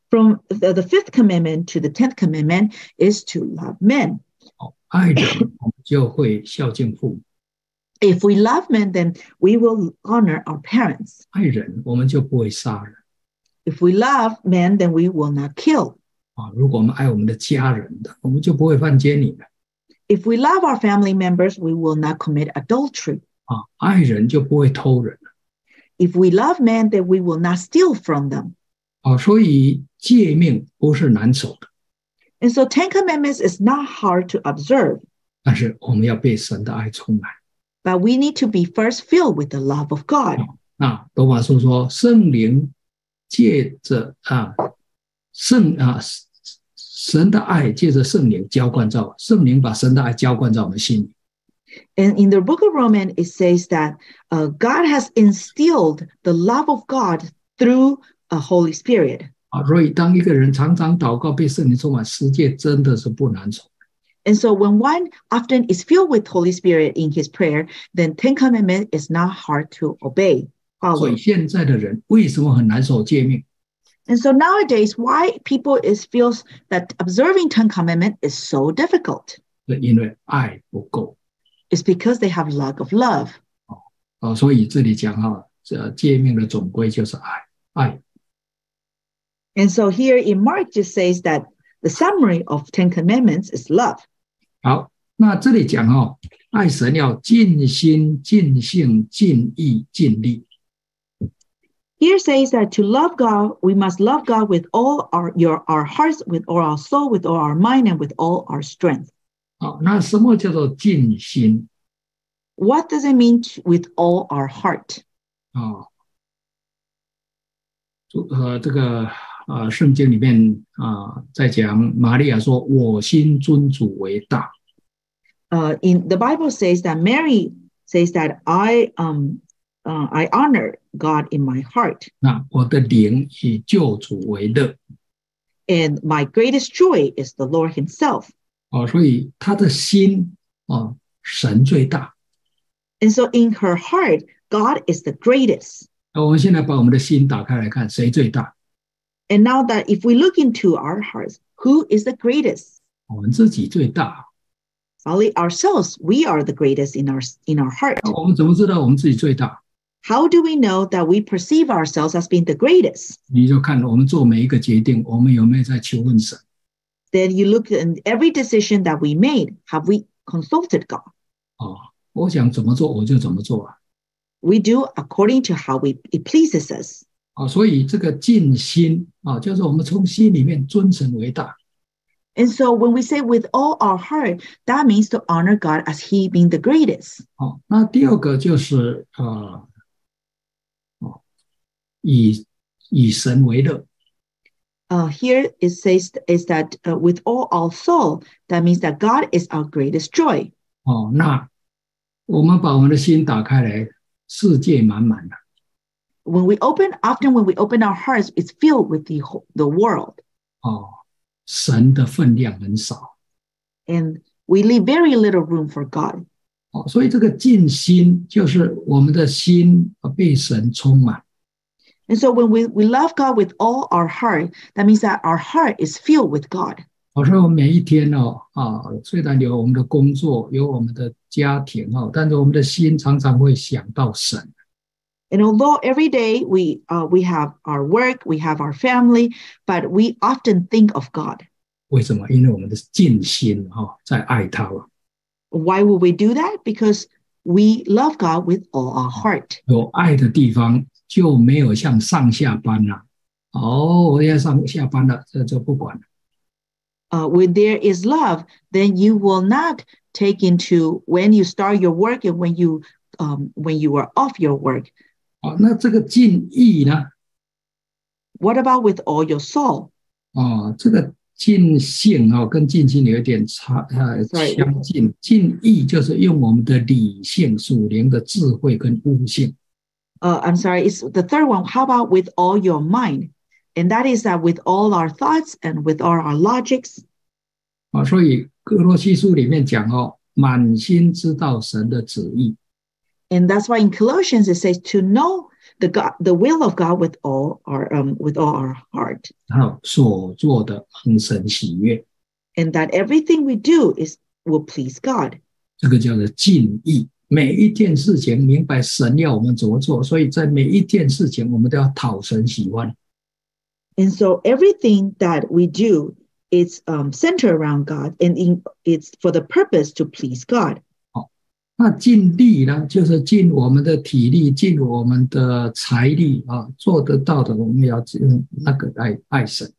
From the, the fifth commandment to the tenth commandment is to love men. 爱人，我们就会孝敬父母。 If we love men, then we will honor our parents. 爱人，我们就不会杀人。 If we love men, then we will not kill. 啊，如果我们爱我们的家人的，我们就不会犯奸淫的。 If we love our family members, we will not commit adultery. 啊，爱人就不会偷人。 If we love men, then we will not steal from them. 啊，所以诫命不是难守的。 And so Ten Commandments is not hard to observe. 但是我们要被神的爱充满。 But we need to be first filled with the love of God. 啊，罗马书说，圣灵借着啊圣啊神的爱借着圣灵浇灌在圣灵把神的爱浇灌在我们心里。 And in the book of Romans, it says that uh, God has instilled the love of God through a Holy Spirit. 啊，所以当一个人常常祷告被圣灵充满，十诫真的是不难守。 And so when one often is filled with Holy Spirit in his prayer, then Ten Commandments is not hard to obey. 所以现在的人为什么很难守诫命？ And so nowadays, why people is feels that observing Ten Commandments is so difficult? 是因为爱不够。 It's because they have lack of love. 哦，所以这里讲哈，这诫命的总归就是爱，爱。 And so here in Mark just says that the summary of Ten Commandments is love. 好，那这里讲哦，爱神要尽心、尽性、尽意、尽力。 Here says that to love God, we must love God with all our your our hearts, with all our soul, with all our mind, and with all our strength. 好，那什么叫做尽心？ What does it mean to, with all our heart? 啊，呃，这个呃，圣经里面啊，在讲玛利亚说：“我心尊主为大。” Uh, in the Bible says that Mary says that I um uh, I honor God in my heart. 那我的灵以救主为乐。 And my greatest joy is the Lord Himself. 哦，所以他的心哦，神最大。 And so in her heart, God is the greatest. 那我们现在把我们的心打开来看，谁最大？ And now that if we look into our hearts, who is the greatest? 我们自己最大。 Only ourselves, we are the greatest in our in our heart. 我们怎么知道我们自己最大？ How do we know that we perceive ourselves as being the greatest? 你就看我们做每一个决定，我们有没有在求问神？ Then you look at every decision that we made. Have we consulted God? 哦，我想怎么做我就怎么做啊。 We do according to how we, it pleases us. 啊，所以这个尽心啊，就是我们从心里面尊神为大。 And so when we say with all our heart, that means to honor God as He being the greatest. 好，那第二个就是呃，哦，以以神为乐。 Uh, here it says is that uh, with all our soul, that means that God is our greatest joy. 哦，那我们把我们的心打开来，世界满满的。 When we open, often when we open our hearts, it's filled with the whole- the world. 哦，神的分量很少。 And we leave very little room for God. 哦，所以这个尽心就是我们的心被神充满。 And so when we, we love God with all our heart, that means that our heart is filled with God. 我说我们每一天哦啊，虽然有我们的工作，有我们的家庭哦，但是我们的心常常会想到神。 And although every day we uh, we have our work, we have our family, but we often think of God. 为什么？因为我们的尽心哈、哦，在爱他了。 Why would we do that? Because we love God with all our heart. 有爱的地方就没有像上下班了、啊。哦，我要上下班了，这就不管了。 Uh, when there is love, then you will not take into when you start your work and when you um, when you are off your work. 哦，那这个尽意呢？ What about with all your soul? 哦，这个尽性哦，跟尽心有点差呃相近。尽意就是用我们的理性、属灵的智慧跟悟性。 Uh, I'm sorry, it's the third one. How about with all your mind? And that is that with all our thoughts and with all our logics. 啊，所以哥罗西书里面讲哦，满心知道神的旨意。 And that's why in Colossians it says to know the God, the will of God with all our um with all our heart, 还有所做的蒙神喜悦， and that everything we do is will please God. 这个叫做尽意。每一件事情明白神要我们怎么做，所以在每一件事情我们都要讨神喜欢。 And so everything that we do is um, centered around God, and in, it's for the purpose to please God. 那尽力呢，就是尽我们的体力，尽我们的财力啊，做得到的，我们要用那个来爱神。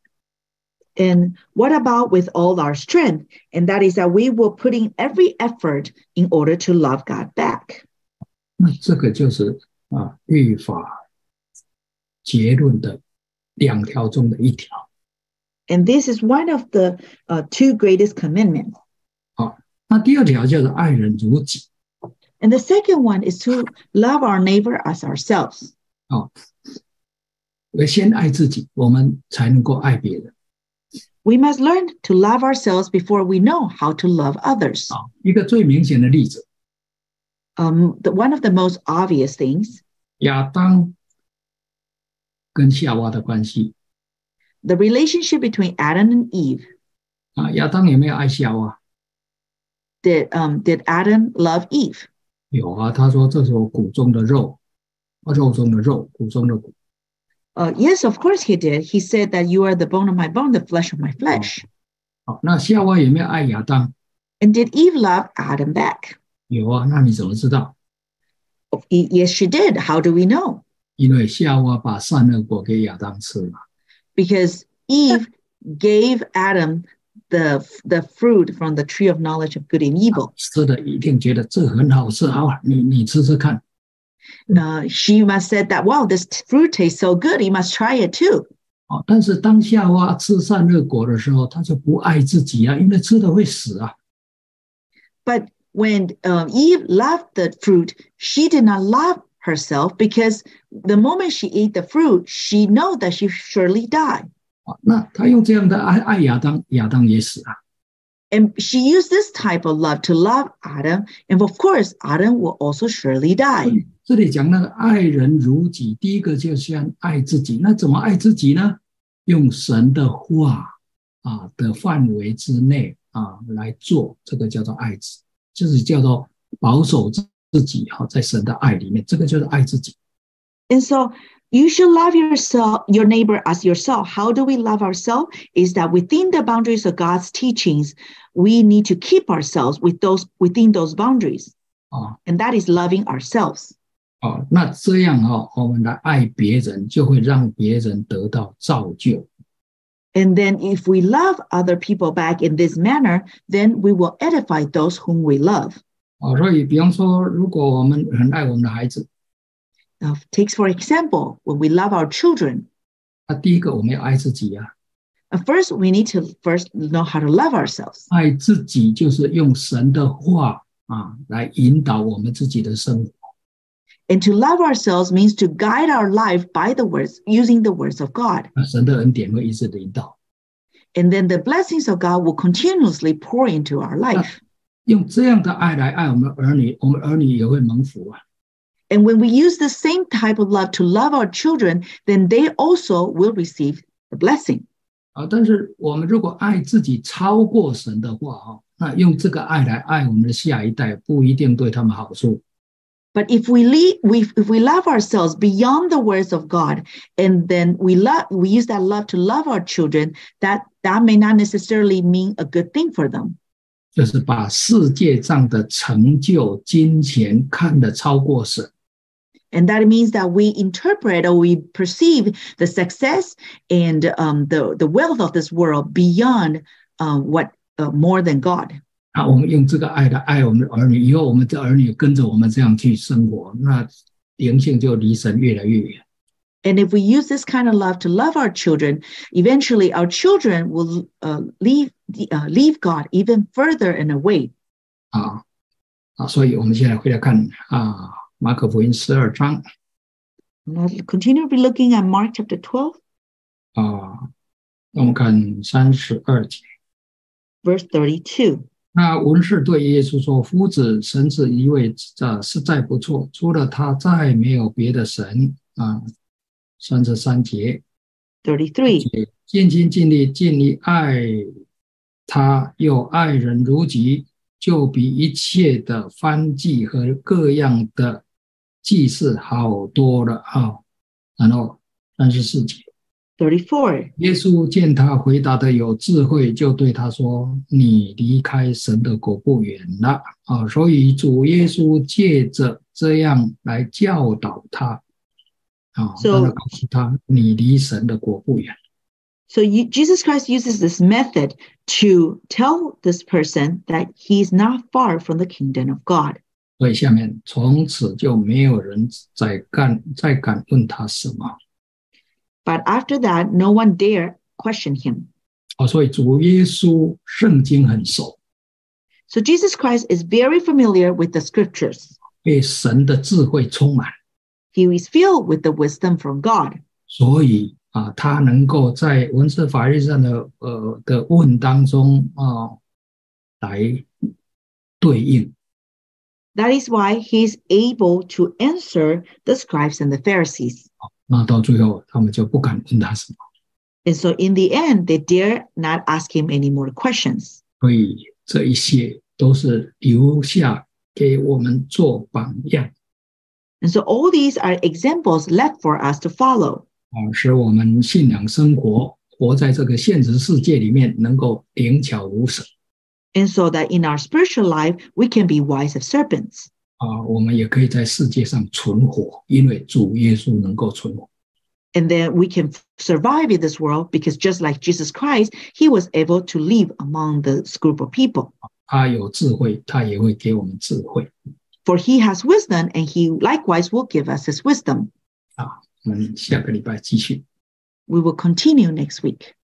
And what about with all our strength? And that is that we will put in every effort in order to love God back. 那这个就是啊，律法结论的两条中的一条。 And this is one of the uh, two greatest commandments. 好，那第二条叫做爱人如己。 And the second one is to love our neighbor as ourselves. 好，要先爱自己，我们才能够爱别人。 We must learn to love ourselves before we know how to love others. 好，一个最明显的例子， Um, the, one of the most obvious things, 亚当跟夏娃的关系 the relationship between Adam and Eve. 啊，亚当有没有爱夏娃？ Did um did Adam love Eve? 有啊，他说这是我骨中的肉，肉中的肉，骨中的骨。 Uh, yes, of course he did. He said that you are the bone of my bone, the flesh of my flesh. 好，那夏娃有没有爱亚当？ And did Eve love Adam back? 有啊，那你怎么知道？ Y- Yes, she did. How do we know? 因为夏娃把善恶果给亚当吃嘛。 Because Eve gave Adam the the fruit from the tree of knowledge of good and evil. 吃的一定觉得这很好吃，好，你你吃吃看。 Uh, she must said that, wow, this t- fruit tastes so good. You must try it too. 哦，但是当夏娃吃善恶果的时候，她就不爱自己啊，因为吃了会死啊。 But when uh, Eve loved the fruit, she did not love herself because the moment she ate the fruit, she know that she surely die. 哦，那她用这样的爱爱亚当，亚当也死啊。 And she used this type of love to love Adam. And of course, Adam will also surely die. 这里讲那个爱人如己，第一个就先爱自己。那怎么爱自己呢？用神的话啊的范围之内啊来做，这个叫做爱自，就是叫做保守自己哈，在神的爱里面，这个就是爱自己。 And so you should love yourself, your neighbor as yourself. How do we love ourselves? Is that within the boundaries of God's teachings, we need to keep ourselves with those within those boundaries. 啊 And that is loving ourselves. 哦，那这样哈，我们来爱别人，就会让别人得到造就。 And then if we love other people back in this manner, then we will edify those whom we love. 哦，所以比方说，如果我们很爱我们的孩子， Now, takes for example, when we love our children, 那第一个我们要爱自己啊， uh, first we need to first know how to love ourselves. 爱自己就是用神的话啊来引导我们自己的生活。 And to love ourselves means to guide our life by the words, using the words of God. 那神的恩典会一直引导， And then the blessings of God will continuously pour into our life. 用这样的爱来爱我们儿女，我们儿女也会蒙福啊。 And when we use the same type of love to love our children, then they also will receive the blessing. 啊，但是我们如果爱自己超过神的话哈，那用这个爱来爱我们的下一代，不一定对他们好处。 But if we, lead, we if we love ourselves beyond the words of God, and then we love we use that love to love our children, that that may not necessarily mean a good thing for them. 就是把世界上的成就、金钱看得超过神。 And that means that we interpret or we perceive the success and um, the, the wealth of this world beyond uh, what uh, more than God. 啊，我们用这个爱来爱我们的儿女，以后我们的儿女跟着我们这样去生活，那灵性就离神越来越远。 And if we use this kind of love to love our children, eventually our children will uh, leave uh, leave God even further and away. 啊啊，所以我们现在回来看啊，马可福音十二章 Now continue to be looking at Mark chapter twelve, 啊，我们看三十二节。 verse thirty-two. 那文士对耶稣说：“夫子，神是一位，这实在不错，除了他，再没有别的神啊，三十三节， thirty-three. 尽心尽力尽力爱他，又爱人如己，就比一切的燔祭和各样的祭祀好多了啊。然后三十四节， thirty-four. 耶稣见他回答的有智慧，就对他说：“你离开神的国不远了。”啊，所以主耶稣借着这样来教导他，啊， So- 让他告诉他：“你离神的国不远。” So you, Jesus Christ uses this method to tell this person that he's not far from the kingdom of God. 所以下面从此就没有人再敢再敢问他什么。 But after that, no one dare question him. 哦，所以主耶稣圣经很熟， So Jesus Christ is very familiar with the scriptures. 被神的智慧充满， He is filled with the wisdom from God. 所以啊，他能够在文字法律上的呃的问当中啊来对应。 That is why he is able to answer the scribes and the Pharisees. 那到最后，他们就不敢问他什么。 And so in the end, they dare not ask him any more questions. 所以这一些都是留下给我们做榜样， And so all these are examples left for us to follow. 啊，使我们信仰生活活在这个现实世界里面，能够灵巧如蛇。 And so that in our spiritual life, we can be wise as serpents. 啊，我们也可以在世界上存活，因为主耶稣能够存活。 And then we can survive in this world because just like Jesus Christ, he was able to live among this group of people. 他有智慧，他也会给我们智慧。 For he has wisdom and he likewise will give us his wisdom. 啊，我们下个礼拜继续。 We will continue next week.